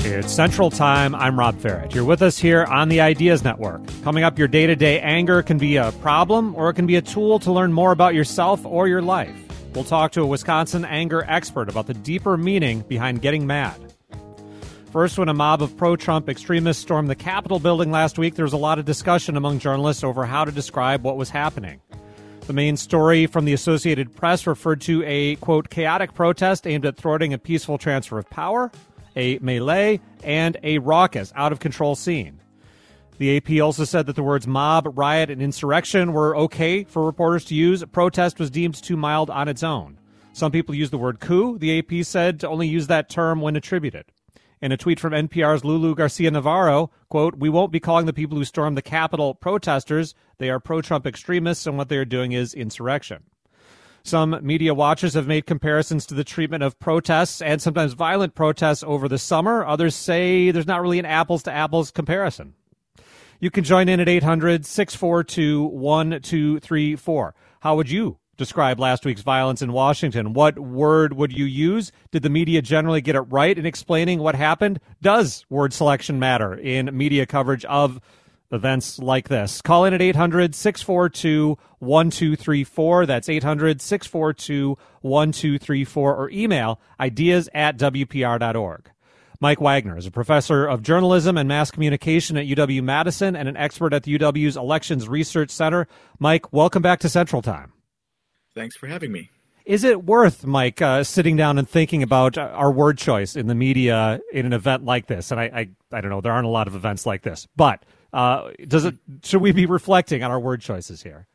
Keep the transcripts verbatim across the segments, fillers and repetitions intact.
It's Central Time. I'm Rob Ferrett. You're with us here on the Ideas Network. Coming up, your day-to-day anger can be a problem or it can be a tool to learn more about yourself or your life. We'll talk to a Wisconsin anger expert about the deeper meaning behind getting mad. First, when a mob of pro-Trump extremists stormed the Capitol building last week, there was a lot of discussion among journalists over how to describe what was happening. The main story from the Associated Press referred to a, quote, chaotic protest aimed at thwarting a peaceful transfer of power, a melee, and a raucous, out-of-control scene. The A P also said that the words mob, riot, and insurrection were okay for reporters to use. Protest was deemed too mild on its own. Some people used the word coup. The A P said to only use that term when attributed. In a tweet from N P R's Lulu Garcia-Navarro, quote, "We won't be calling the people who stormed the Capitol protesters. They are pro-Trump extremists, and what they are doing is insurrection." Some media watchers have made comparisons to the treatment of protests and sometimes violent protests over the summer. Others say there's not really an apples-to-apples comparison. You can join in at eight hundred, six four two, one two three four. How would you describe last week's violence in Washington? What word would you use? Did the media generally get it right in explaining what happened? Does word selection matter in media coverage of events like this? Call in at eight hundred, six four two, one two three four. That's eight hundred, six four two, one two three four, or email ideas at w p r dot org. Mike Wagner is a professor of journalism and mass communication at U W-Madison and an expert at the U W's Elections Research Center. Mike, welcome back to Central Time. Thanks for having me. Is it worth, Mike, uh, sitting down and thinking about our word choice in the media in an event like this? And I, I, I don't know, there aren't a lot of events like this, but uh, does it? Should we be reflecting on our word choices here?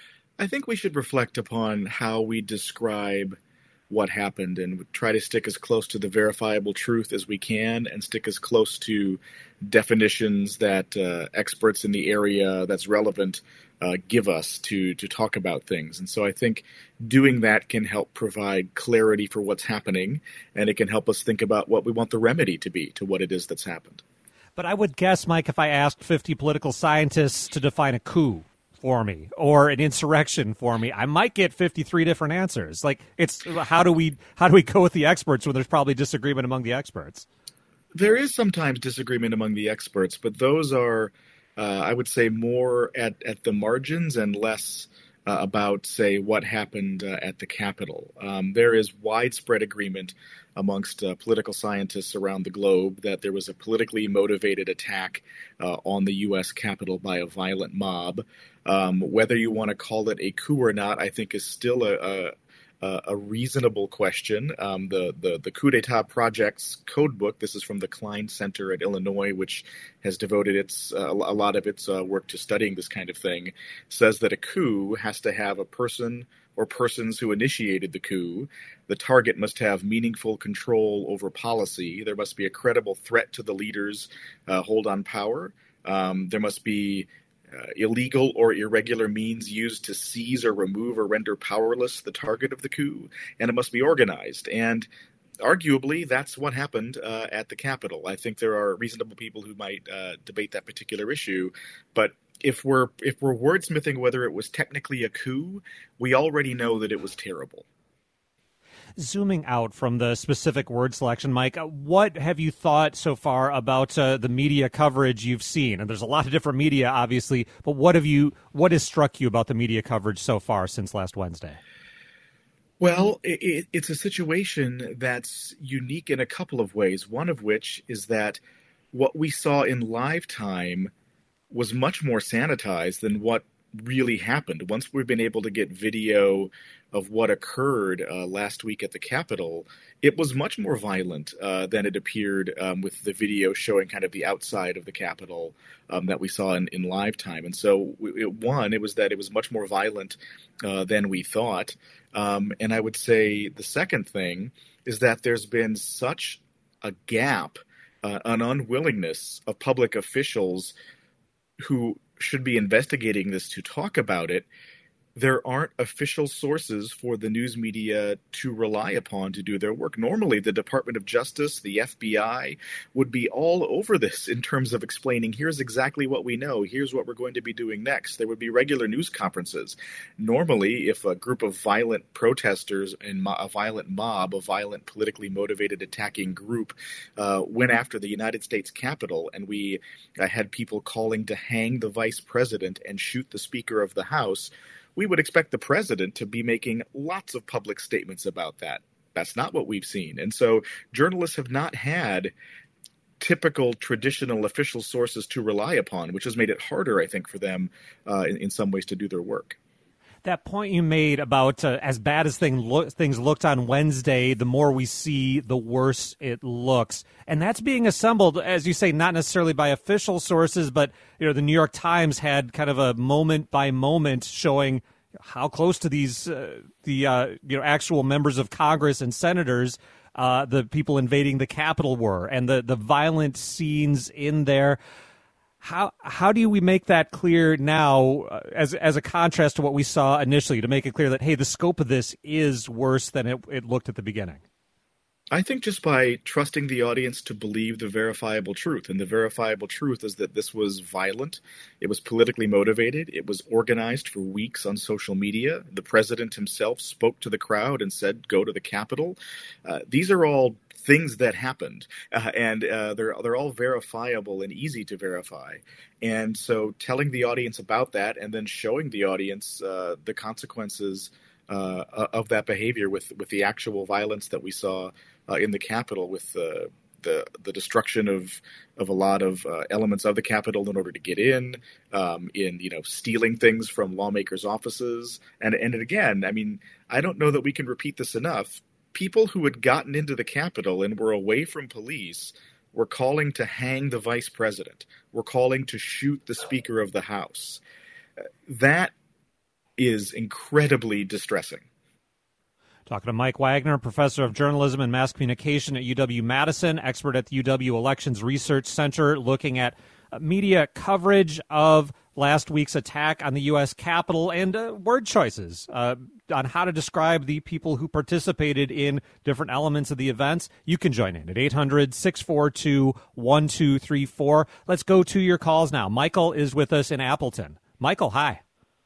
I think we should reflect upon how we describe what happened and try to stick as close to the verifiable truth as we can and stick as close to definitions that uh, experts in the area that's relevant uh, give us to to talk about things. And so I think doing that can help provide clarity for what's happening, and it can help us think about what we want the remedy to be to what it is that's happened. But I would guess, Mike, if I asked fifty political scientists to define a coup for me or an insurrection for me, I might get fifty-three different answers. Like, it's how do we how do we go with the experts when there's probably disagreement among the experts? There is sometimes disagreement among the experts, but those are, uh, I would say, more at, at the margins and less uh, about, say, what happened uh, at the Capitol. Um, there is widespread agreement amongst uh, political scientists around the globe that there was a politically motivated attack uh, on the U S Capitol by a violent mob. Um, whether you want to call it a coup or not, I think is still a, a, a reasonable question. Um, the, the, the Coup d'etat Project's codebook, this is from the Klein Center at Illinois, which has devoted its uh, a lot of its uh, work to studying this kind of thing, says that a coup has to have a person or persons who initiated the coup. The target must have meaningful control over policy. There must be a credible threat to the leaders uh, hold on power. Um, there must be uh, illegal or irregular means used to seize or remove or render powerless the target of the coup, and it must be organized. And arguably, that's what happened uh, at the Capitol. I think there are reasonable people who might uh, debate that particular issue, but if we're if we're wordsmithing whether it was technically a coup, we already know that it was terrible. Zooming out from the specific word selection, Mike, what have you thought so far about uh, the media coverage you've seen? And there's a lot of different media, obviously, but what have you what has struck you about the media coverage so far since last Wednesday? Well, it, it's a situation that's unique in a couple of ways. One of which is that what we saw in live time was much more sanitized than what really happened. Once we've been able to get video of what occurred uh, last week at the Capitol, it was much more violent uh, than it appeared um, with the video showing kind of the outside of the Capitol um, that we saw in, in live time. And so, it, one, it was that it was much more violent uh, than we thought. Um, and I would say the second thing is that there's been such a gap, uh, an unwillingness of public officials who should be investigating this to talk about it, there aren't official sources for the news media to rely upon to do their work. Normally, the Department of Justice, the F B I, would be all over this in terms of explaining, here's exactly what we know, here's what we're going to be doing next. There would be regular news conferences. Normally, if a group of violent protesters and a violent mob, a violent politically motivated attacking group, uh, went after the United States Capitol, and we uh, had people calling to hang the vice president and shoot the Speaker of the House, we would expect the president to be making lots of public statements about that. That's not what we've seen. And so journalists have not had typical traditional official sources to rely upon, which has made it harder, I think, for them uh, in, in some ways to do their work. That point you made about uh, as bad as thing lo- things looked on Wednesday, the more we see, the worse it looks. And that's being assembled, as you say, not necessarily by official sources, but you know, the New York Times had kind of a moment by moment showing how close to these uh, the uh, you know actual members of Congress and senators, uh, the people invading the Capitol were, and the the violent scenes in there. How how do we make that clear now uh, as as a contrast to what we saw initially, to make it clear that, hey, the scope of this is worse than it, it looked at the beginning? I think just by trusting the audience to believe the verifiable truth. And the verifiable truth is that this was violent. It was politically motivated. It was organized for weeks on social media. The president himself spoke to the crowd and said, go to the Capitol. Uh, these are all things that happened, uh, and uh, they're they're all verifiable and easy to verify. And so telling the audience about that and then showing the audience uh, the consequences uh, of that behavior with, with the actual violence that we saw uh, in the Capitol, with the the, the destruction of of a lot of uh, elements of the Capitol in order to get in, um, in you know stealing things from lawmakers' offices, and and again, I mean, I don't know that we can repeat this enough. People who had gotten into the Capitol and were away from police were calling to hang the vice president, were calling to shoot the Speaker of the House. That is incredibly distressing. Talking to Mike Wagner, professor of journalism and mass communication at U W-Madison, expert at the U W Elections Research Center, looking at media coverage of last week's attack on the U S Capitol and uh, word choices uh, on how to describe the people who participated in different elements of the events. You can join in at eight hundred, six four two, one two three four. Let's go to your calls now. Michael is with us in Appleton. Michael, hi.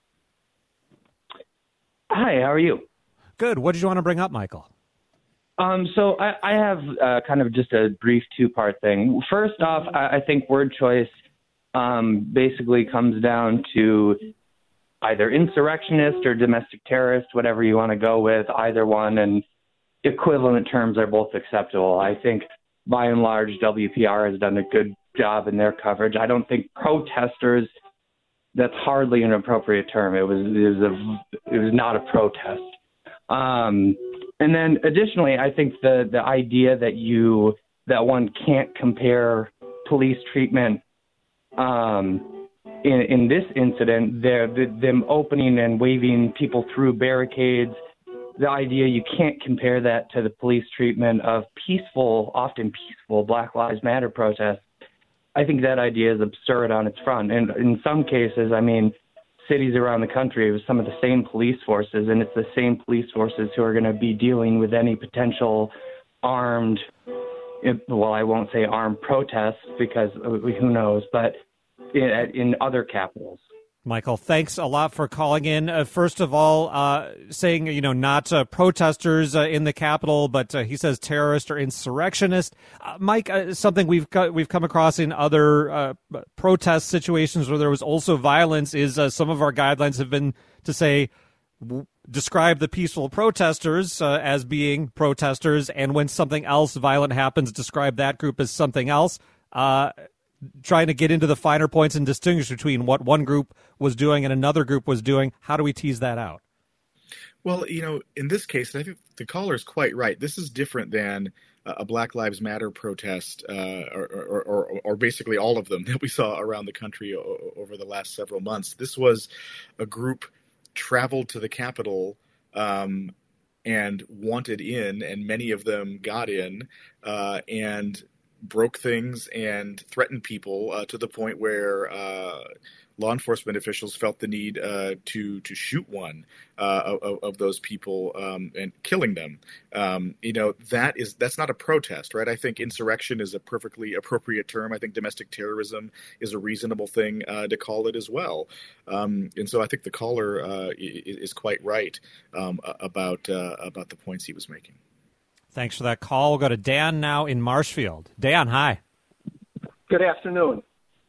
Hi, how are you? Good. What did you want to bring up, Michael? Um, so I, I have uh, kind of just a brief two-part thing. First off, I, I think word choice um, basically comes down to either insurrectionist or domestic terrorist, whatever you want to go with, either one, and equivalent terms are both acceptable. I think, by and large, W P R has done a good job in their coverage. I don't think protesters, that's hardly an appropriate term. It was it was a it was not a protest. Um, and then additionally, I think the the idea that you that one can't compare police treatment um, in in this incident, the, them opening and waving people through barricades, the idea you can't compare that to the police treatment of peaceful, often peaceful Black Lives Matter protests. I think that idea is absurd on its front. And in some cases, I mean, cities around the country with some of the same police forces, and it's the same police forces who are going to be dealing with any potential armed, well, I won't say armed protests because who knows, but in, in other capitals. Michael, thanks a lot for calling in. Uh, first of all, uh, saying, you know, not uh, protesters uh, in the Capitol, but uh, he says terrorist or insurrectionist. Uh, Mike, uh, something we've co- we've come across in other uh, protest situations where there was also violence is uh, some of our guidelines have been to say, w- describe the peaceful protesters uh, as being protesters, and when something else violent happens, describe that group as something else. Uh Trying to get into the finer points and distinguish between what one group was doing and another group was doing. How do we tease that out? Well, you know, in this case, I think the caller is quite right. This is different than a Black Lives Matter protest uh, or, or, or, or basically all of them that we saw around the country o- over the last several months. This was a group traveled to the Capitol um, and wanted in, and many of them got in uh, and broke things and threatened people uh, to the point where uh, law enforcement officials felt the need uh, to to shoot one uh, of, of those people um, and killing them. Um, you know, that is that's not a protest, right? I think insurrection is a perfectly appropriate term. I think domestic terrorism is a reasonable thing uh, to call it as well. Um, and so I think the caller uh, is, is quite right um, about uh, about the points he was making. Thanks for that call. We'll go to Dan now in Marshfield. Dan, hi. Good afternoon.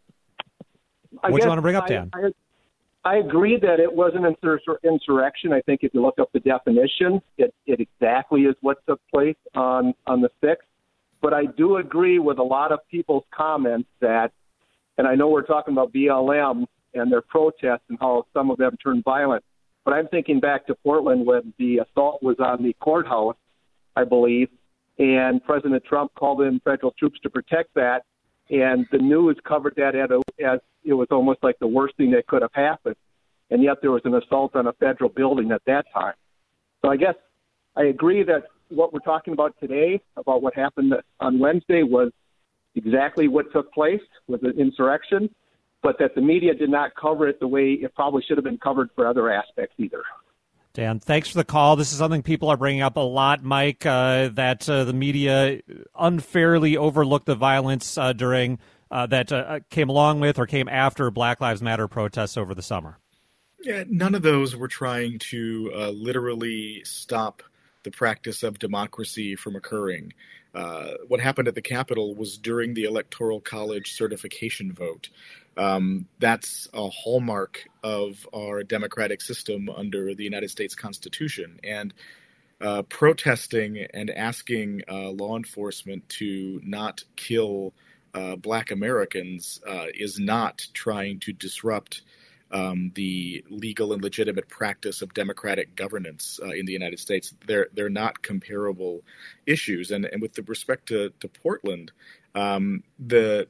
What do you want to bring up, Dan? I, I, I agree that it was an insur- insurrection. I think if you look up the definition, it, it exactly is what took place on, on the sixth. But I do agree with a lot of people's comments that, and I know we're talking about B L M and their protests and how some of them turned violent, but I'm thinking back to Portland when the assault was on the courthouse, I believe, and President Trump called in federal troops to protect that, and the news covered that as, a, as it was almost like the worst thing that could have happened, and yet there was an assault on a federal building at that time. So I guess I agree that what we're talking about today, about what happened on Wednesday, was exactly what took place, was an insurrection, but that the media did not cover it the way it probably should have been covered for other aspects either. Dan, thanks for the call. This is something people are bringing up a lot, Mike, uh, that uh, the media unfairly overlooked the violence uh, during uh, that uh, came along with or came after Black Lives Matter protests over the summer. Yeah, none of those were trying to uh, literally stop the practice of democracy from occurring. Uh, what happened at the Capitol was during the Electoral College certification vote. Um, that's a hallmark of our democratic system under the United States Constitution. And uh, protesting and asking uh, law enforcement to not kill uh, Black Americans uh, is not trying to disrupt um, the legal and legitimate practice of democratic governance uh, in the United States. They're they're not comparable issues. And and with the respect to to Portland, um, the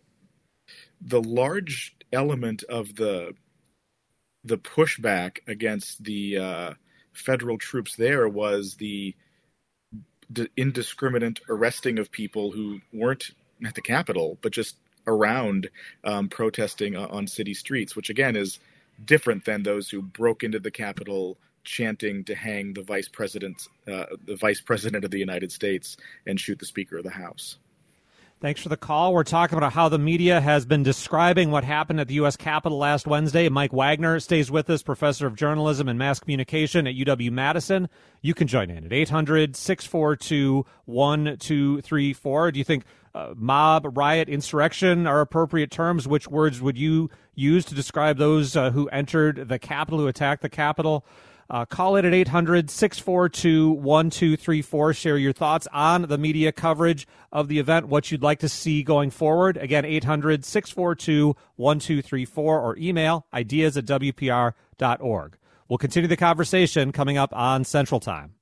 the large element of the the pushback against the uh, federal troops there was the, the indiscriminate arresting of people who weren't at the Capitol, but just around um, protesting on city streets, which again is different than those who broke into the Capitol chanting to hang the vice president, uh, the vice president of the United States, and shoot the Speaker of the House. Thanks for the call. We're talking about how the media has been describing what happened at the U S Capitol last Wednesday. Mike Wagner stays with us, professor of journalism and mass communication at U W-Madison. You can join in at eight hundred, six four two, one two three four. Do you think uh, mob, riot, insurrection are appropriate terms? Which words would you use to describe those uh, who entered the Capitol, who attacked the Capitol? Uh, call it at eight hundred, six four two, one two three four. Share your thoughts on the media coverage of the event, what you'd like to see going forward. Again, eight hundred, six four two, one two three four, or email ideas at W P R dot org. We'll continue the conversation coming up on Central Time.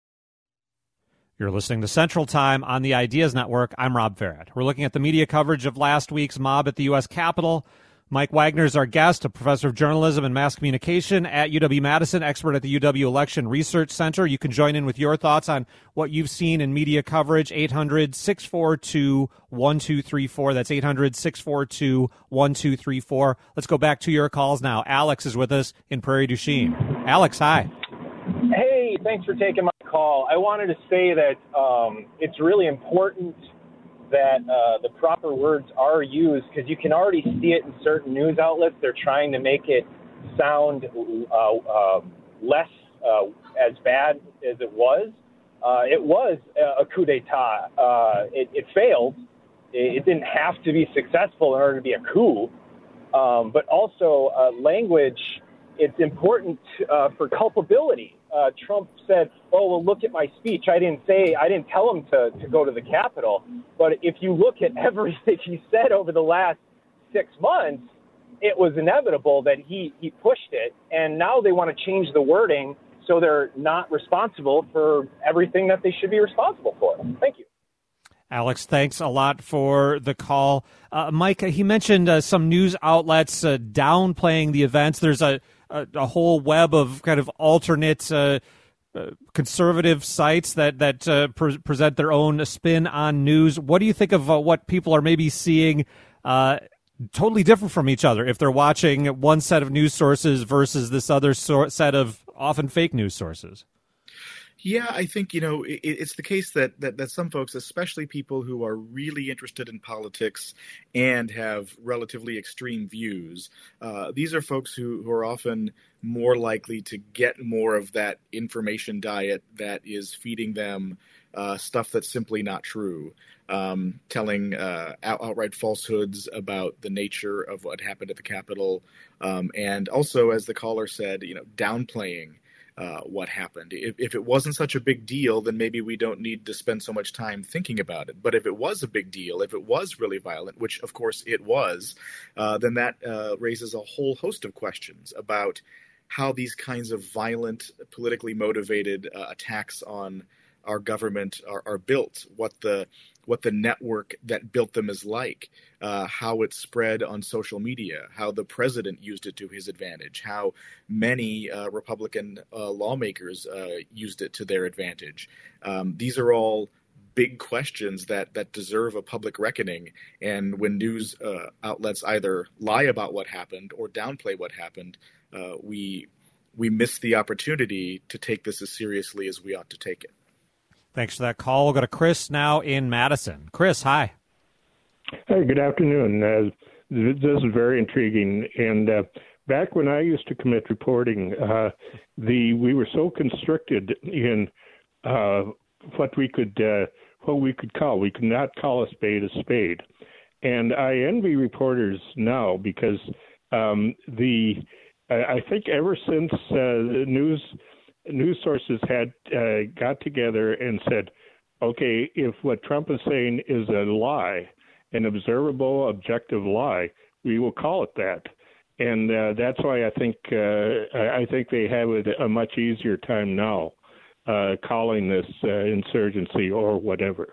You're listening to Central Time on the Ideas Network. I'm Rob Farrett. We're looking at the media coverage of last week's mob at the U S Capitol. Mike Wagner is our guest, a professor of journalism and mass communication at U W-Madison, expert at the U W Election Research Center. You can join in with your thoughts on what you've seen in media coverage, eight hundred, six four two, one two three four. That's eight hundred, six four two, one two three four. Let's go back to your calls now. Alex is with us in Prairie du Chien. Alex, hi. Hey, thanks for taking my call. I wanted to say that um, it's really important that uh, the proper words are used, because you can already see it in certain news outlets. They're trying to make it sound uh, uh, less uh, as bad as it was. Uh, it was a coup d'etat. Uh, it, it failed. It, it didn't have to be successful in order to be a coup. Um, but also uh, language, it's important uh, for culpability. Uh, Trump said, oh, well, look at my speech. I didn't say, I didn't tell him to, to go to the Capitol. But if you look at everything he said over the last six months, it was inevitable that he, he pushed it. And now they want to change the wording so they're not responsible for everything that they should be responsible for. Thank you. Alex, thanks a lot for the call. Uh, Mike, he mentioned uh, some news outlets uh, downplaying the events. There's a, a, a whole web of kind of alternate uh, uh, conservative sites that, that uh, pre- present their own spin on news. What do you think of uh, what people are maybe seeing uh, totally different from each other if they're watching one set of news sources versus this other sor- set of often fake news sources. Yeah, I think, you know, it, it's the case that, that that some folks, especially people who are really interested in politics and have relatively extreme views, uh, these are folks who, who are often more likely to get more of that information diet that is feeding them uh, stuff that's simply not true, um, telling uh, out, outright falsehoods about the nature of what happened at the Capitol, um, and also, as the caller said, you know, downplaying Uh, what happened. If, if it wasn't such a big deal, then maybe we don't need to spend so much time thinking about it. But if it was a big deal, if it was really violent, which of course it was, uh, then that uh, raises a whole host of questions about how these kinds of violent, politically motivated uh, attacks on our government are, are built, what the what the network that built them is like, uh, how it spread on social media, how the president used it to his advantage, how many uh, Republican uh, lawmakers uh, used it to their advantage. Um, these are all big questions that that deserve a public reckoning. And when news uh, outlets either lie about what happened or downplay what happened, uh, we we miss the opportunity to take this as seriously as we ought to take it. Thanks for that call. We'll go to Chris now in Madison. Chris, hi. Hey, good afternoon. Uh, this is very intriguing. And uh, back when I used to commit reporting, uh, the we were so constricted in uh, what we could uh, what we could call. We could not call a spade a spade. And I envy reporters now because um, the I, I think ever since uh, the news. news sources had uh, got together and said, okay, if what Trump is saying is a lie, an observable, objective lie, we will call it that. And uh, that's why I think uh, I think they have a much easier time now uh, calling this uh, insurgency or whatever.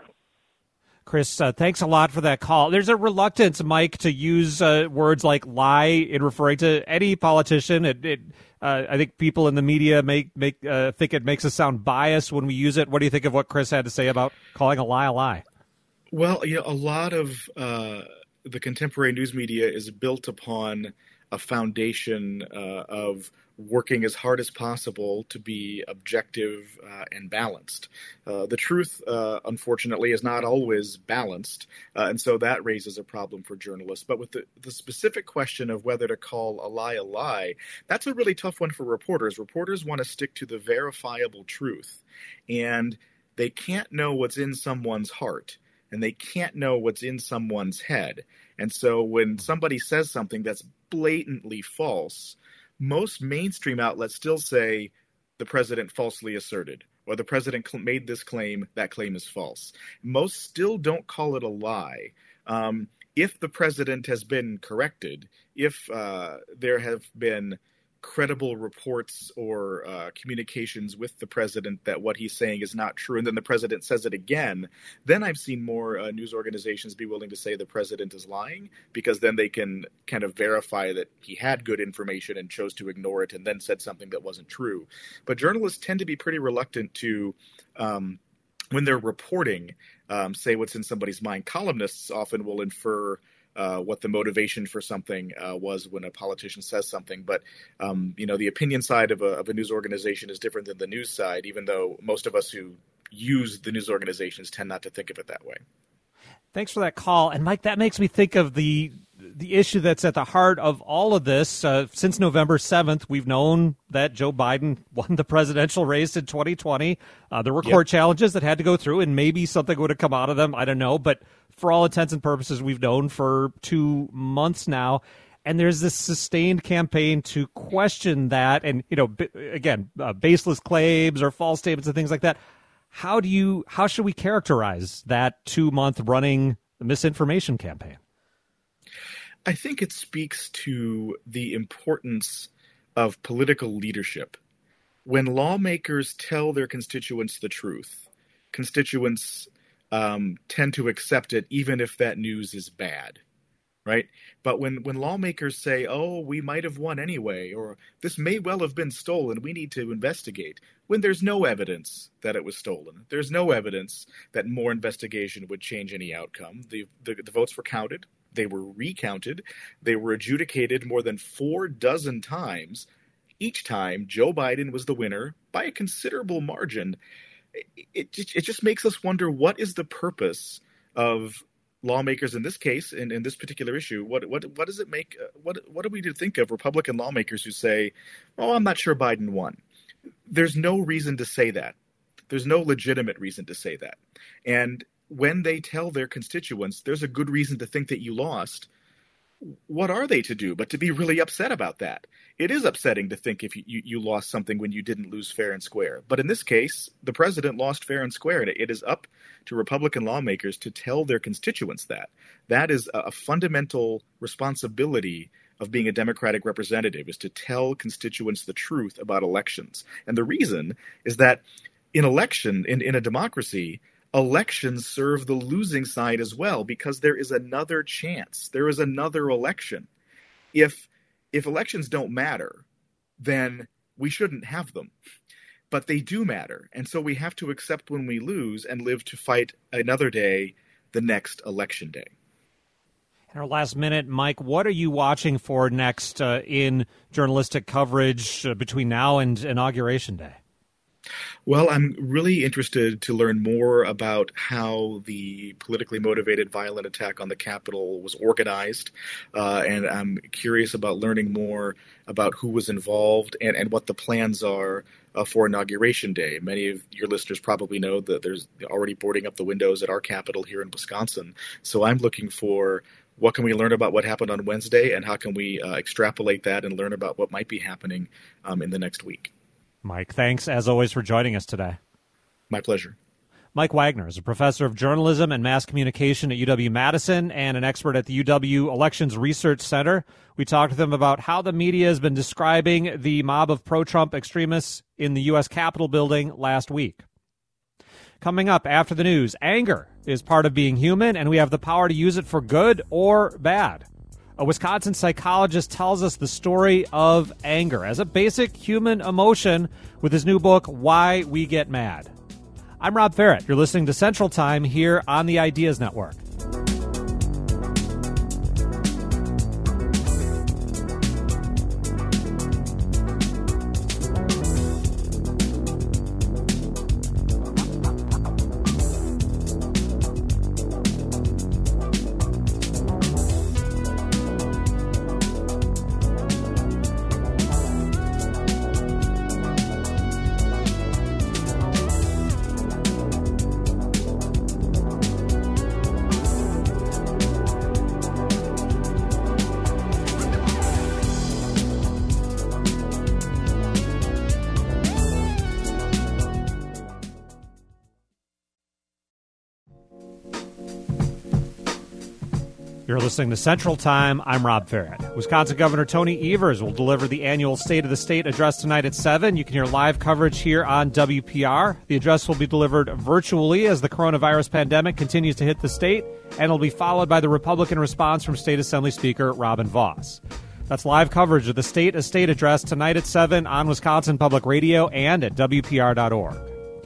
Chris, uh, thanks a lot for that call. There's a reluctance, Mike, to use uh, words like lie in referring to any politician. It, it, uh, I think people in the media make make uh, think it makes us sound biased when we use it. What do you think of what Chris had to say about calling a lie a lie? Well, you know, a lot of uh, the contemporary news media is built upon a foundation uh, of working as hard as possible to be objective uh, and balanced. Uh, the truth, uh, unfortunately, is not always balanced, uh, and so that raises a problem for journalists. But with the, the specific question of whether to call a lie a lie, that's a really tough one for reporters. Reporters want to stick to the verifiable truth, and they can't know what's in someone's heart, and they can't know what's in someone's head. And so when somebody says something that's blatantly false, most mainstream outlets still say the president falsely asserted, or the president cl- made this claim, that claim is false. Most still don't call it a lie. Um, if the president has been corrected, if uh, there have been credible reports or uh, communications with the president that what he's saying is not true, and then the president says it again, then I've seen more uh, news organizations be willing to say the president is lying, because then they can kind of verify that he had good information and chose to ignore it and then said something that wasn't true. But journalists tend to be pretty reluctant to, um, when they're reporting, um, say what's in somebody's mind. Columnists often will infer Uh, what the motivation for something uh, was when a politician says something. But, um, you know, the opinion side of a, of a news organization is different than the news side, even though most of us who use the news organizations tend not to think of it that way. Thanks for that call. And, Mike, that makes me think of the the issue that's at the heart of all of this. Uh, since November seventh, we've known that Joe Biden won the presidential race in twenty twenty. Uh, there were court yep. challenges that had to go through, and maybe something would have come out of them. I don't know. But for all intents and purposes, we've known for two months now. And there's this sustained campaign to question that. And, you know, b- again, uh, baseless claims or false statements and things like that. How do you, how should we characterize that two month running misinformation campaign? I think it speaks to the importance of political leadership. When lawmakers tell their constituents the truth, constituents um, tend to accept it even if that news is bad, right? But when, when lawmakers say, oh, we might have won anyway, or this may well have been stolen, we need to investigate, when there's no evidence that it was stolen, there's no evidence that more investigation would change any outcome. The, the, the votes were counted. They were recounted. They were adjudicated more than four dozen times. Each time, Joe Biden was the winner by a considerable margin. It, it, it just makes us wonder, what is the purpose of lawmakers in this case, in, in this particular issue? What what what does it make? What what do we to think of Republican lawmakers who say, "Oh, I'm not sure Biden won"? There's no reason to say that. There's no legitimate reason to say that. And when they tell their constituents there's a good reason to think that you lost, what are they to do but to be really upset about that? It is upsetting to think if you, you, you lost something when you didn't lose fair and square. But in this case, the president lost fair and square. And it is up to Republican lawmakers to tell their constituents that. That is a, a fundamental responsibility of being a Democratic representative, is to tell constituents the truth about elections. And the reason is that in election, in, in a democracy, elections serve the losing side as well, because there is another chance. There is another election. If if elections don't matter, then we shouldn't have them. But they do matter. And so we have to accept when we lose and live to fight another day, the next election day. In our last minute, Mike, what are you watching for next uh, in journalistic coverage uh, between now and Inauguration Day? Well, I'm really interested to learn more about how the politically motivated violent attack on the Capitol was organized, uh, and I'm curious about learning more about who was involved and, and what the plans are uh, for Inauguration Day. Many of your listeners probably know that there's already boarding up the windows at our Capitol here in Wisconsin, so I'm looking for what can we learn about what happened on Wednesday, and how can we uh, extrapolate that and learn about what might be happening um, in the next week. Mike, thanks as always for joining us today. My pleasure. Mike Wagner is a professor of journalism and mass communication at U W-Madison and an expert at the U W Elections Research Center. We talked with him about how the media has been describing the mob of pro-Trump extremists in the U S Capitol building last week. Coming up after the news, anger is part of being human, and we have the power to use it for good or bad. A Wisconsin psychologist tells us the story of anger as a basic human emotion with his new book, Why We Get Mad. I'm Rob Ferrett. You're listening to Central Time here on the Ideas Network. You're listening to Central Time. I'm Rob Ferrett. Wisconsin Governor Tony Evers will deliver the annual State of the State address tonight at seven. You can hear live coverage here on W P R. The address will be delivered virtually as the coronavirus pandemic continues to hit the state, and it'll be followed by the Republican response from State Assembly Speaker Robin Vos. That's live coverage of the State of State address tonight at seven on Wisconsin Public Radio and at W P R dot org.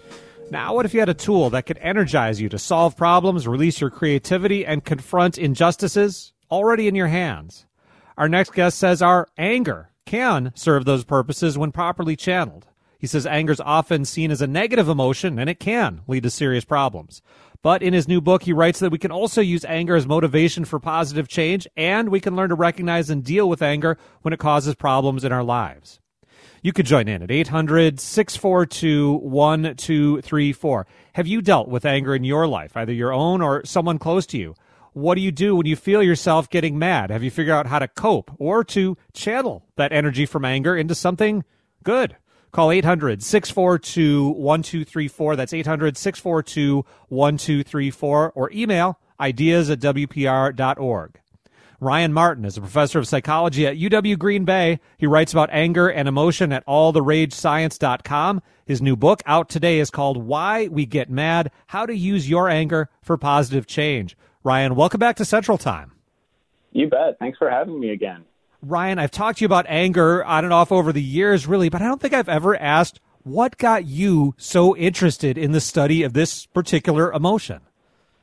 Now, what if you had a tool that could energize you to solve problems, release your creativity, and confront injustices already in your hands? Our next guest says our anger can serve those purposes when properly channeled. He says anger is often seen as a negative emotion, and it can lead to serious problems. But in his new book, he writes that we can also use anger as motivation for positive change, and we can learn to recognize and deal with anger when it causes problems in our lives. You could join in at eight hundred, six four two, one two three four. Have you dealt with anger in your life, either your own or someone close to you? What do you do when you feel yourself getting mad? Have you figured out how to cope or to channel that energy from anger into something good? Call eight hundred, six four two, one two three four. That's eight hundred, six four two, one two three four. Or email ideas at W P R dot org. Ryan Martin is a professor of psychology at U W Green Bay. He writes about anger and emotion at all the rage science dot com. His new book out today is called Why We Get Mad, How to Use Your Anger for Positive Change. Ryan, welcome back to Central Time. You bet. Thanks for having me again. Ryan, I've talked to you about anger on and off over the years, really, but I don't think I've ever asked what got you so interested in the study of this particular emotion.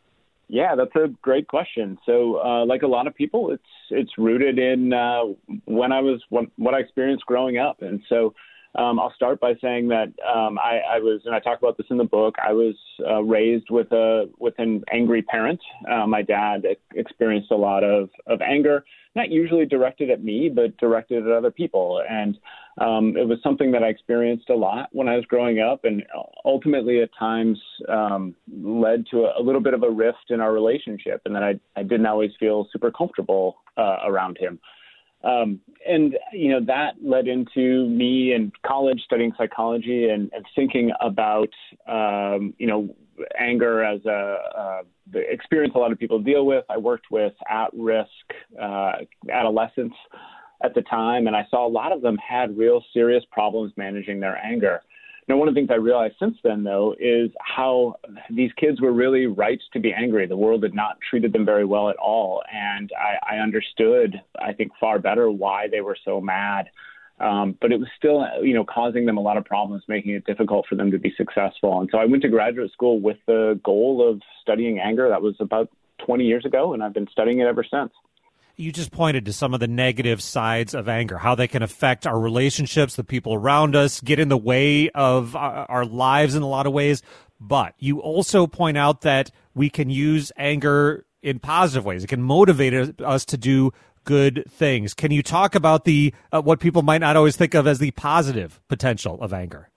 Yeah, that's a great question. So, uh, like a lot of people, it's it's rooted in uh, when I was what, what I experienced growing up, and so um, I'll start by saying that um, I, I was, and I talk about this in the book. I was uh, raised with a with an angry parent. Uh, my dad experienced a lot of of anger, not usually directed at me, but directed at other people, and um, it was something that I experienced a lot when I was growing up, and ultimately at times um, led to a, a little bit of a rift in our relationship, and that I, I didn't always feel super comfortable uh, around him. Um, and, you know, that led into me in college studying psychology and, and thinking about, um, you know, anger as a, uh, the experience a lot of people deal with. I worked with at-risk uh, adolescents at the time, and I saw a lot of them had real serious problems managing their anger. Now, one of the things I realized since then, though, is how these kids were really right to be angry. The world had not treated them very well at all, and I, I understood, I think, far better why they were so mad. Um, but it was still, you know, causing them a lot of problems, making it difficult for them to be successful. And so I went to graduate school with the goal of studying anger. That was about twenty years ago, and I've been studying it ever since. You just pointed to some of the negative sides of anger, how they can affect our relationships, the people around us, get in the way of our lives in a lot of ways. But you also point out that we can use anger in positive ways. It can motivate us to do good things. Can you talk about the uh, what people might not always think of as the positive potential of anger?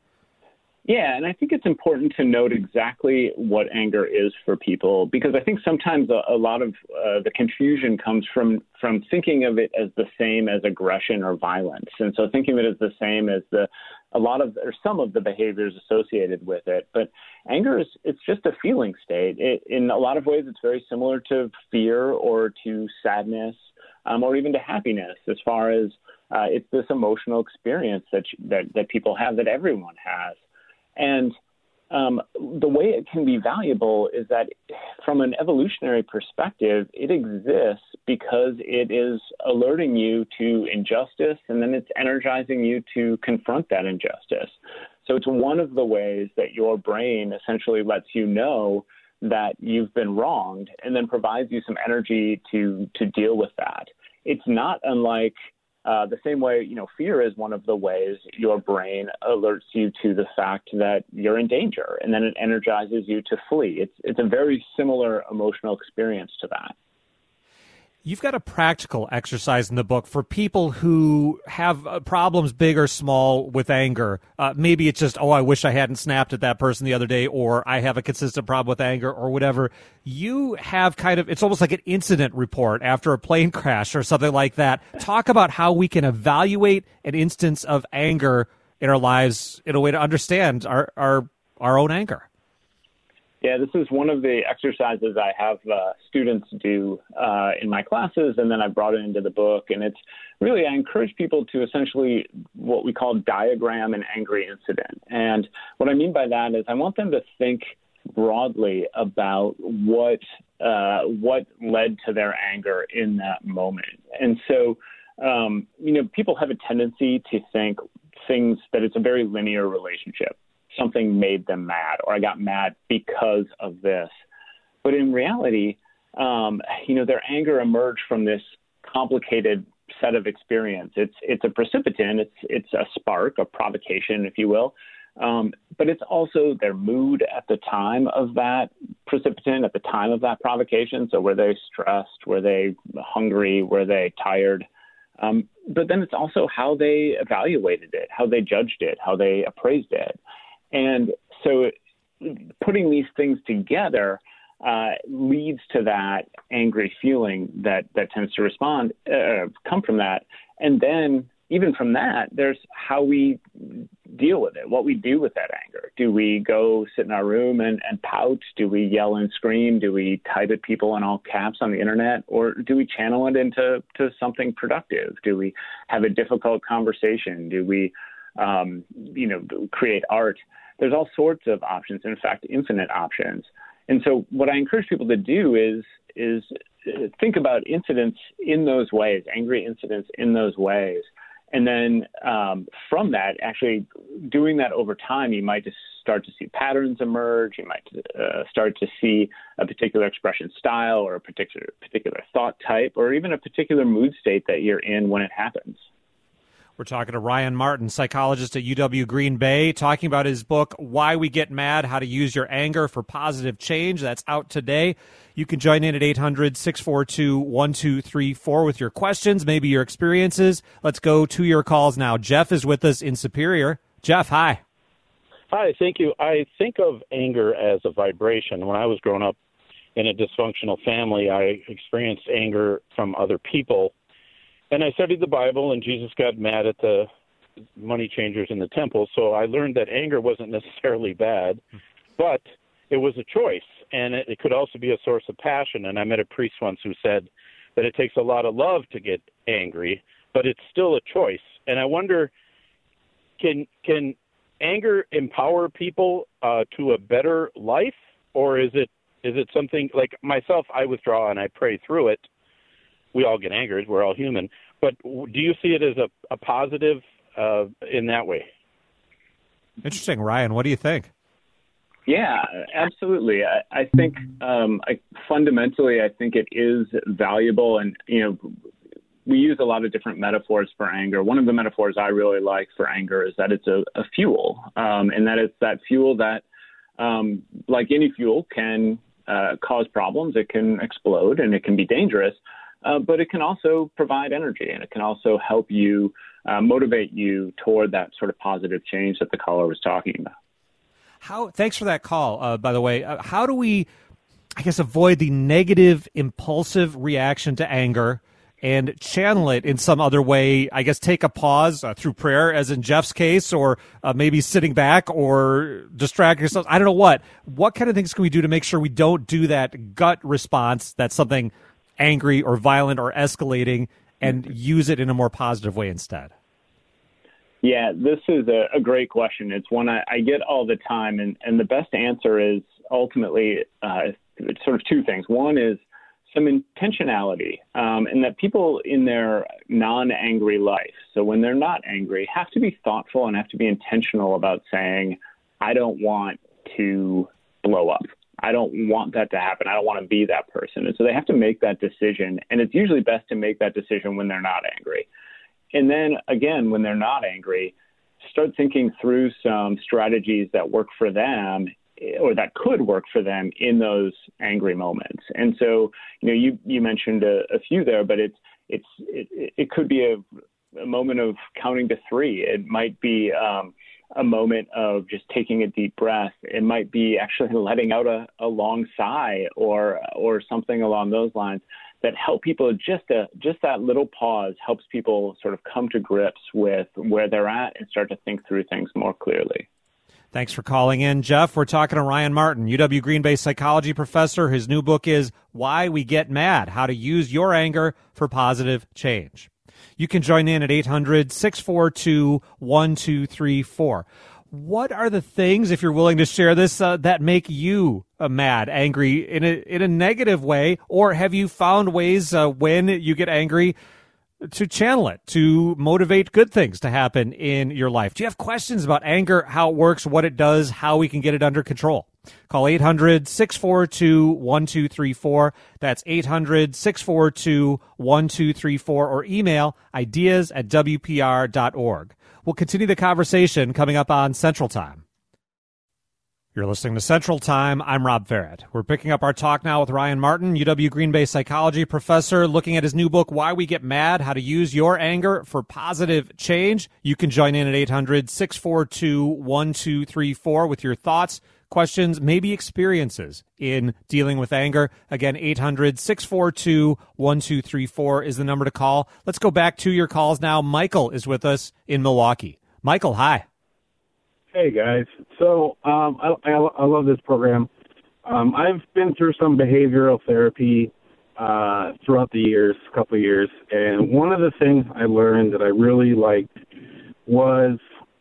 Yeah, and I think it's important to note exactly what anger is for people, because I think sometimes a, a lot of uh, the confusion comes from from thinking of it as the same as aggression or violence. And so thinking of it as the same as the a lot of or some of the behaviors associated with it. But anger is it's just a feeling state. It, in a lot of ways, it's very similar to fear or to sadness um, or even to happiness, as far as uh, it's this emotional experience that, that that people have, that everyone has. And um, the way it can be valuable is that from an evolutionary perspective, it exists because it is alerting you to injustice, and then it's energizing you to confront that injustice. So it's one of the ways that your brain essentially lets you know that you've been wronged and then provides you some energy to, to deal with that. It's not unlike Uh, the same way, you know, fear is one of the ways your brain alerts you to the fact that you're in danger, and then it energizes you to flee. It's it's a very similar emotional experience to that. You've got a practical exercise in the book for people who have uh, problems, big or small, with anger. Uh, maybe it's just, oh, I wish I hadn't snapped at that person the other day, or I have a consistent problem with anger, or whatever. You have kind of, it's almost like an incident report after a plane crash or something like that. Talk about how we can evaluate an instance of anger in our lives in a way to understand our our, our own anger. Yeah, this is one of the exercises I have uh, students do uh, in my classes, and then I brought it into the book. And it's really, I encourage people to essentially what we call diagram an angry incident. And what I mean by that is I want them to think broadly about what uh, what led to their anger in that moment. And so, um, you know, people have a tendency to think things that it's a very linear relationship. Something made them mad, or I got mad because of this. But in reality, um, you know, their anger emerged from this complicated set of experience. It's it's a precipitant, it's it's a spark, a provocation, if you will. Um, but it's also their mood at the time of that precipitant, at the time of that provocation. So were they stressed? Were they hungry? Were they tired? Um, but then it's also how they evaluated it, how they judged it, how they appraised it. And so putting these things together uh, leads to that angry feeling that, that tends to respond, uh, come from that. And then even from that, there's how we deal with it, what we do with that anger. Do we go sit in our room and, and pout? Do we yell and scream? Do we type at people in all caps on the internet? Or do we channel it into to something productive? Do we have a difficult conversation? Do we Um, you know, create art? There's all sorts of options, in fact, infinite options. And so what I encourage people to do is is think about incidents in those ways, angry incidents in those ways, And then um, from that, actually doing that over time, you might just start to see patterns emerge. You might uh, start to see a particular expression style or a particular particular thought type or even a particular mood state that you're in when it happens. We're talking to Ryan Martin, psychologist at U W Green Bay, talking about his book, Why We Get Mad, How to Use Your Anger for Positive Change. That's out today. You can join in at eight hundred, six four two, one two three four with your questions, maybe your experiences. Let's go to your calls now. Jeff is with us in Superior. Jeff, hi. Hi, thank you. I think of anger as a vibration. When I was growing up in a dysfunctional family, I experienced anger from other people. And I studied the Bible, and Jesus got mad at the money changers in the temple. So I learned that anger wasn't necessarily bad, but it was a choice, and it, it could also be a source of passion. And I met a priest once who said that it takes a lot of love to get angry, but it's still a choice. And I wonder, can can anger empower people uh, to a better life, or is it is it something like myself? I withdraw and I pray through it. We all get angered. We're all human. But do you see it as a, a positive uh, in that way? Interesting. Ryan, what do you think? Yeah, absolutely. I, I think um, I, fundamentally, I think it is valuable. And, you know, we use a lot of different metaphors for anger. One of the metaphors I really like for anger is that it's a, a fuel, um, and that it's that fuel that, um, like any fuel, can uh, cause problems. It can explode and it can be dangerous. Uh, but it can also provide energy, and it can also help you uh, motivate you toward that sort of positive change that the caller was talking about. How? Thanks for that call, uh, by the way. Uh, how do we, I guess, avoid the negative, impulsive reaction to anger and channel it in some other way? I guess take a pause uh, through prayer, as in Jeff's case, or uh, maybe sitting back or distract yourself. I don't know what. What kind of things can we do to make sure we don't do that gut response that's something angry or violent or escalating, and use it in a more positive way instead? Yeah, this is a, a great question. It's one I, I get all the time, and, and the best answer is ultimately uh, it's sort of two things. One is some intentionality, um, and that people in their non-angry life, so when they're not angry, have to be thoughtful and have to be intentional about saying, I don't want to blow up. I don't want that to happen. I don't want to be that person. And so they have to make that decision. And it's usually best to make that decision when they're not angry. And then again, when they're not angry, start thinking through some strategies that work for them or that could work for them in those angry moments. And so, you know, you, you mentioned a, a few there, but it's, it's, it, it could be a, a moment of counting to three. It might be, um, a moment of just taking a deep breath. It might be actually letting out a, a long sigh or or something along those lines that help people. Just a, just that little pause helps people sort of come to grips with where they're at and start to think through things more clearly. Thanks for calling in, Jeff. We're talking to Ryan Martin, U W Green Bay psychology professor. His new book is Why We Get Mad, How to Use Your Anger for Positive Change. You can join in at eight hundred, six four two, one two three four. What are the things, if you're willing to share this, uh, that make you uh, mad, angry in a in a negative way? Or have you found ways uh, when you get angry to channel it, to motivate good things to happen in your life? Do you have questions about anger, how it works, what it does, how we can get it under control? Call eight hundred, six four two, one two three four. That's eight hundred, six four two, one two three four, or email ideas at w p r dot org. We'll continue the conversation coming up on Central Time. You're listening to Central Time. I'm Rob Ferret. We're picking up our talk now with Ryan Martin, U W Green Bay psychology professor, looking at his new book, Why We Get Mad, How to Use Your Anger for Positive Change. You can join in at eight hundred, six four two, one two three four with your thoughts, questions, maybe experiences in dealing with anger. Again, eight hundred, six four two, one two three four is the number to call. Let's go back to your calls now. Michael is with us in Milwaukee. Michael, hi. Hey, guys. So um, I, I, I love this program. Um, I've been through some behavioral therapy uh, throughout the years, a couple of years, and one of the things I learned that I really liked was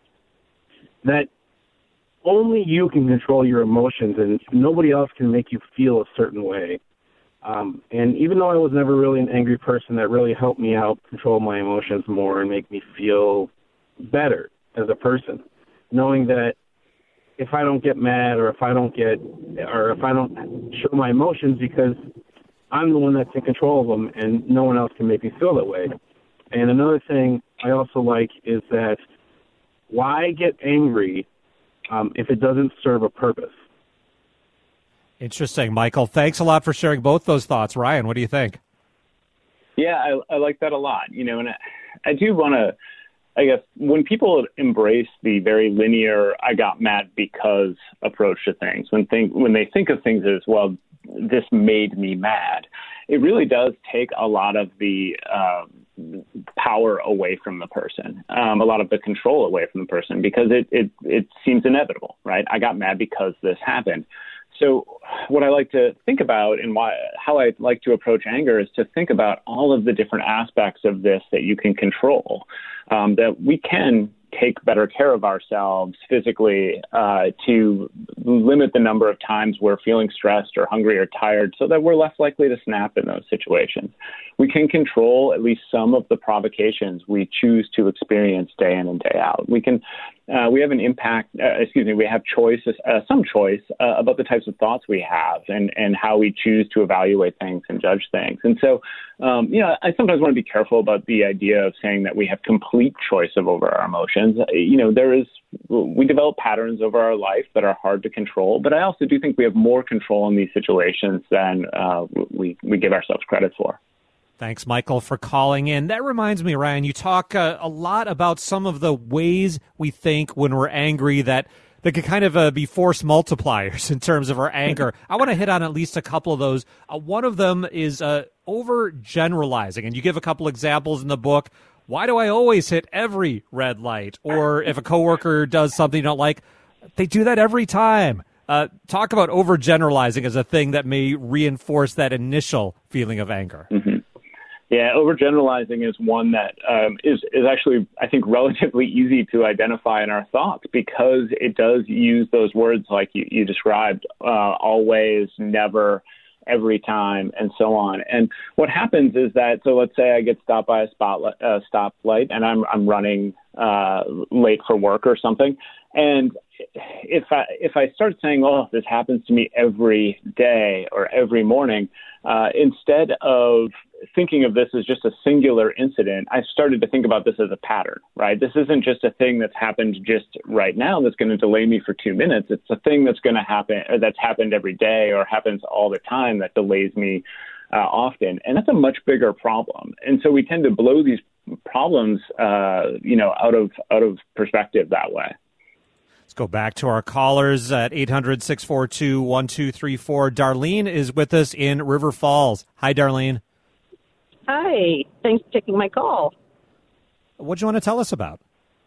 that only you can control your emotions, and nobody else can make you feel a certain way. Um, and even though I was never really an angry person, that really helped me out control my emotions more and make me feel better as a person, knowing that if I don't get mad or if I don't get or if I don't show my emotions, because I'm the one that's in control of them and no one else can make me feel that way. And another thing I also like is that why get angry um, if it doesn't serve a purpose? Interesting, Michael. Thanks a lot for sharing both those thoughts. Ryan, what do you think? Yeah, I, I like that a lot. You know, and I, I do want to, I guess, when people embrace the very linear "I got mad because" approach to things, when think when they think of things as, well, this made me mad, it really does take a lot of the uh, power away from the person, um, a lot of the control away from the person, because it, it, it seems inevitable, right? I got mad because this happened. So what I like to think about and why, how I like to approach anger is to think about all of the different aspects of this that you can control, um, that we can take better care of ourselves physically, uh, to limit the number of times we're feeling stressed or hungry or tired so that we're less likely to snap in those situations. We can control at least some of the provocations we choose to experience day in and day out. We can, uh, we have an impact, uh, excuse me, we have choice, uh, some choice uh, about the types of thoughts we have and, and how we choose to evaluate things and judge things. And so, um, you know, I sometimes want to be careful about the idea of saying that we have complete choice of over our emotions. You know, there is, we develop patterns over our life that are hard to control, but I also do think we have more control in these situations than uh, we, we give ourselves credit for. Thanks, Michael, for calling in. That reminds me, Ryan, you talk uh, a lot about some of the ways we think when we're angry that that could kind of uh, be force multipliers in terms of our anger. I want to hit on at least a couple of those. Uh, one of them is uh, overgeneralizing, and you give a couple examples in the book. Why do I always hit every red light? Or if a coworker does something you don't like, they do that every time. Uh, talk about overgeneralizing as a thing that may reinforce that initial feeling of anger. Mm-hmm. Yeah, overgeneralizing is one that um, is, is actually, I think, relatively easy to identify in our thoughts because it does use those words like you, you described, uh, always, never, every time, and so on. And what happens is that, so let's say I get stopped by a spotlight, uh, stoplight and I'm, I'm running uh, late for work or something. And if I, if I start saying, oh, this happens to me every day or every morning, uh, instead of thinking of this as just a singular incident, I started to think about this as a pattern, right? This isn't just a thing that's happened just right now that's going to delay me for two minutes. It's a thing that's going to happen, or that's happened every day or happens all the time that delays me uh, often. And that's a much bigger problem. And so we tend to blow these problems, uh, you know, out of out of perspective that way. Let's go back to our callers at eight hundred, six four two, one two three four. Darlene is with us in River Falls. Hi, Darlene. Hi. Thanks for taking my call. What do you want to tell us about?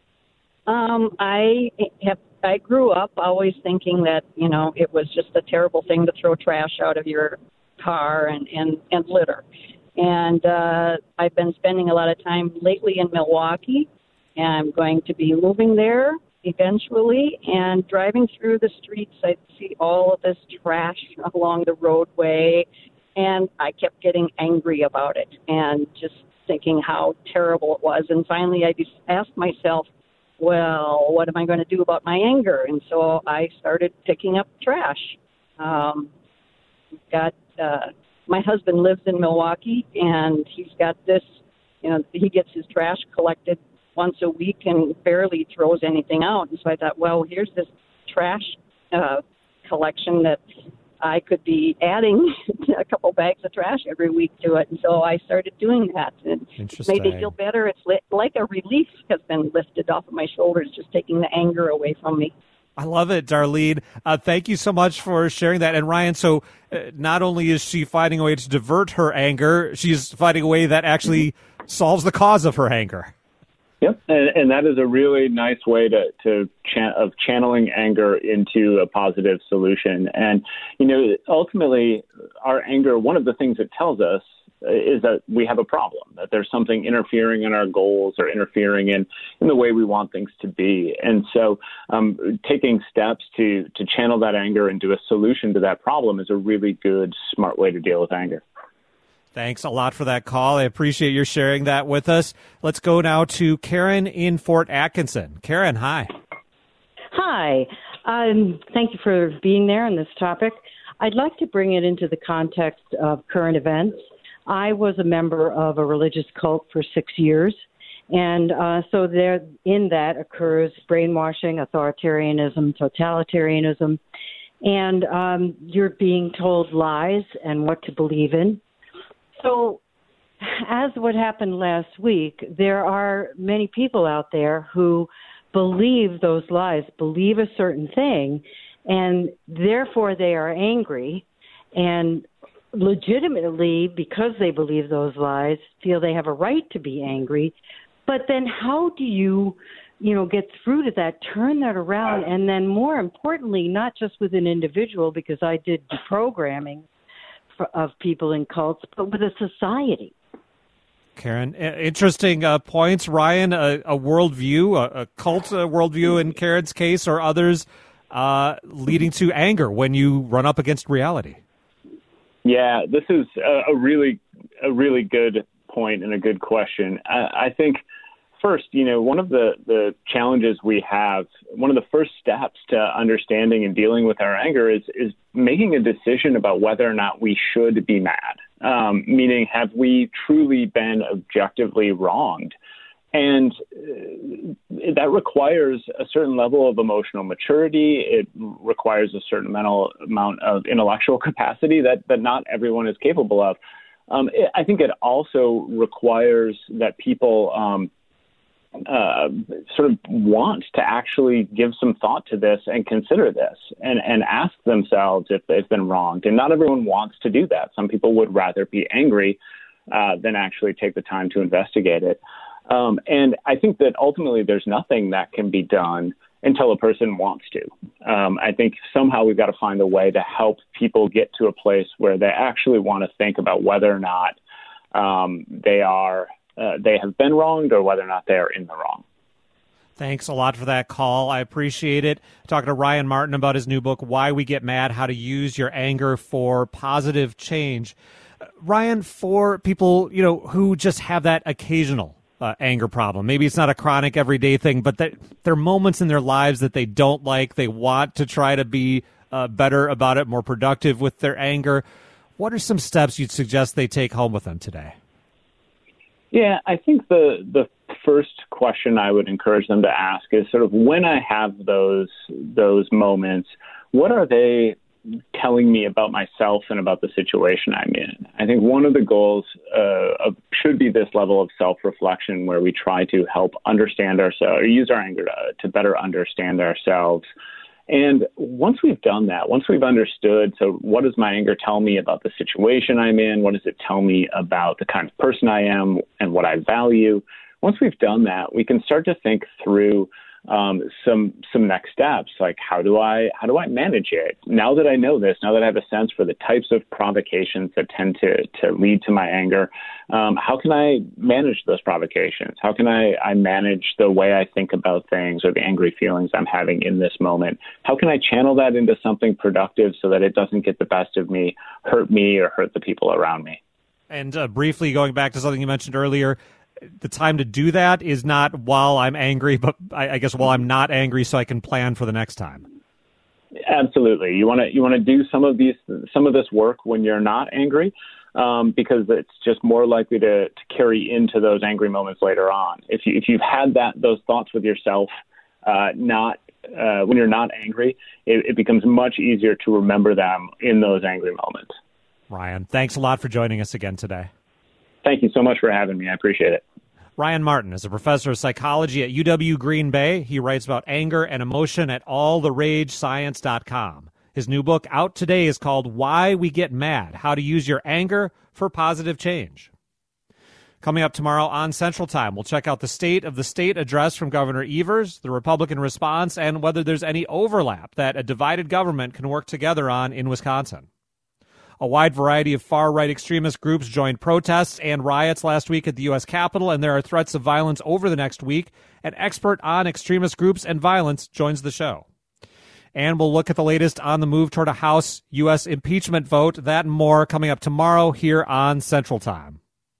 Um, I have. I grew up always thinking that, you know, it was just a terrible thing to throw trash out of your car and, and, and litter. And uh, I've been spending a lot of time lately in Milwaukee, and I'm going to be moving there eventually. And driving through the streets, I see all of this trash along the roadway, and I kept getting angry about it and just thinking how terrible it was. And finally, I just asked myself, well, what am I going to do about my anger? And so I started picking up trash. Um, got uh, my husband lives in Milwaukee, and he's got this, you know, he gets his trash collected once a week and barely throws anything out. And so I thought, well, here's this trash uh, collection that I could be adding a couple bags of trash every week to it. And so I started doing that. And it made me feel better. It's li- like a relief has been lifted off of my shoulders, just taking the anger away from me. I love it, Darlene. Uh, thank you so much for sharing that. And Ryan, so uh, not only is she finding a way to divert her anger, she's finding a way that actually mm-hmm. solves the cause of her anger. Yep, and, and that is a really nice way to, to chan- of channeling anger into a positive solution. And, you know, ultimately, our anger, one of the things it tells us is that we have a problem, that there's something interfering in our goals or interfering in, in the way we want things to be. And so um, taking steps to, to channel that anger into a solution to that problem is a really good, smart way to deal with anger. Thanks a lot for that call. I appreciate your sharing that with us. Let's go now to Karen in Fort Atkinson. Karen, hi. Hi. Um, thank you for being there on this topic. I'd like to bring it into the context of current events. I was a member of a religious cult for six years, and uh, so there, in that occurs brainwashing, authoritarianism, totalitarianism, and um, you're being told lies and what to believe in. So, as what happened last week, there are many people out there who believe those lies, believe a certain thing, and therefore they are angry and legitimately, because they believe those lies, feel they have a right to be angry. But then how do you, you know, get through to that, turn that around, and then more importantly, not just with an individual, because I did deprogramming for, of people in cults, but with a society? Karen, interesting uh, points. Ryan, a, a worldview, a, a cult uh, worldview in Karen's case, or others uh, leading to anger when you run up against reality. Yeah, this is a, a really, a really good point and a good question. I, I think first, you know, one of the, the challenges we have, one of the first steps to understanding and dealing with our anger is, is making a decision about whether or not we should be mad. Um, meaning, have we truly been objectively wronged? And uh, that requires a certain level of emotional maturity. It requires a certain mental amount of intellectual capacity that, that not everyone is capable of. Um, it, I think it also requires that people um, uh, sort of want to actually give some thought to this and consider this and, and ask themselves if they've been wronged. And not everyone wants to do that. Some people would rather be angry uh, than actually take the time to investigate it. Um, and I think that ultimately there's nothing that can be done until a person wants to. Um, I think somehow we've got to find a way to help people get to a place where they actually want to think about whether or not um, they are uh, they have been wronged or whether or not they are in the wrong. Thanks a lot for that call. I appreciate it. Talking to Ryan Martin about his new book, Why We Get Mad, How to Use Your Anger for Positive Change. Uh, Ryan, for people, you know, who just have that occasional Uh, anger problem. Maybe it's not a chronic everyday thing, but there are moments in their lives that they don't like. They want to try to be uh, better about it, more productive with their anger. What are some steps you'd suggest they take home with them today? Yeah, I think the the first question I would encourage them to ask is sort of, when I have those those moments, what are they telling me about myself and about the situation I'm in? I think one of the goals uh, of, should be this level of self-reflection where we try to help understand ourselves, or use our anger to, to better understand ourselves. And once we've done that, once we've understood, so what does my anger tell me about the situation I'm in? What does it tell me about the kind of person I am and what I value? Once we've done that, we can start to think through Um, some some next steps, like how do I how do I manage it? Now that I know this, now that I have a sense for the types of provocations that tend to, to lead to my anger, um, how can I manage those provocations? How can I, I manage the way I think about things or the angry feelings I'm having in this moment? How can I channel that into something productive so that it doesn't get the best of me, hurt me, or hurt the people around me? And uh, briefly going back to something you mentioned earlier, the time to do that is not while I'm angry, but I, I guess while I'm not angry, so I can plan for the next time. Absolutely. You want to you want to do some of these some of this work when you're not angry, um, because it's just more likely to, to carry into those angry moments later on. If you if you've had that those thoughts with yourself, uh, not uh, when you're not angry, it, it becomes much easier to remember them in those angry moments. Ryan, thanks a lot for joining us again today. Thank you so much for having me. I appreciate it. Ryan Martin is a professor of psychology at U W Green Bay. He writes about anger and emotion at all the rage science dot com. His new book out today is called Why We Get Mad, How to Use Your Anger for Positive Change. Coming up tomorrow on Central Time, we'll check out the state of the state address from Governor Evers, the Republican response, and whether there's any overlap that a divided government can work together on in Wisconsin. A wide variety of far-right extremist groups joined protests and riots last week at the U S Capitol, and there are threats of violence over the next week. An expert on extremist groups and violence joins the show. And we'll look at the latest on the move toward a House U S impeachment vote. That and more coming up tomorrow here on Central Time.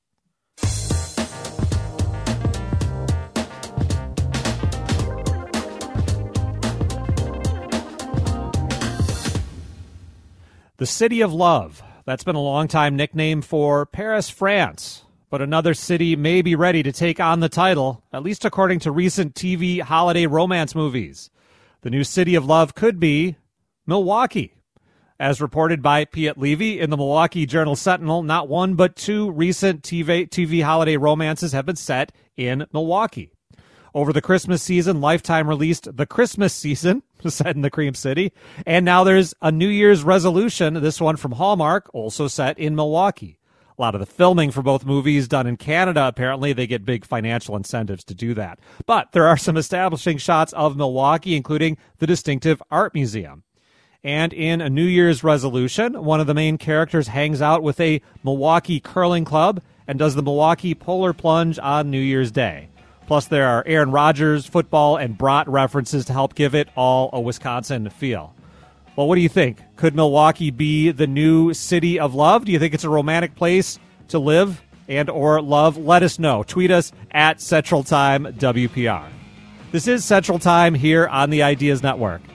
The City of Love. That's been a long-time nickname for Paris, France. But another city may be ready to take on the title, at least according to recent T V holiday romance movies. The new City of Love could be Milwaukee. As reported by Piet Levy in the Milwaukee Journal-Sentinel, not one but two recent T V, T V holiday romances have been set in Milwaukee. Over the Christmas season, Lifetime released The Christmas Season, set in the Cream City. And now there's a New Year's Resolution, this one from Hallmark, also set in Milwaukee. A lot of the filming for both movies done in Canada. Apparently, they get big financial incentives to do that. But there are some establishing shots of Milwaukee, including the distinctive art museum. And in A New Year's Resolution, one of the main characters hangs out with a Milwaukee curling club and does the Milwaukee Polar Plunge on New Year's Day. Plus, there are Aaron Rodgers, football, and brat references to help give it all a Wisconsin feel. Well, what do you think? Could Milwaukee be the new City of Love? Do you think it's a romantic place to live and or love? Let us know. Tweet us at Central Time W P R. This is Central Time here on the Ideas Network.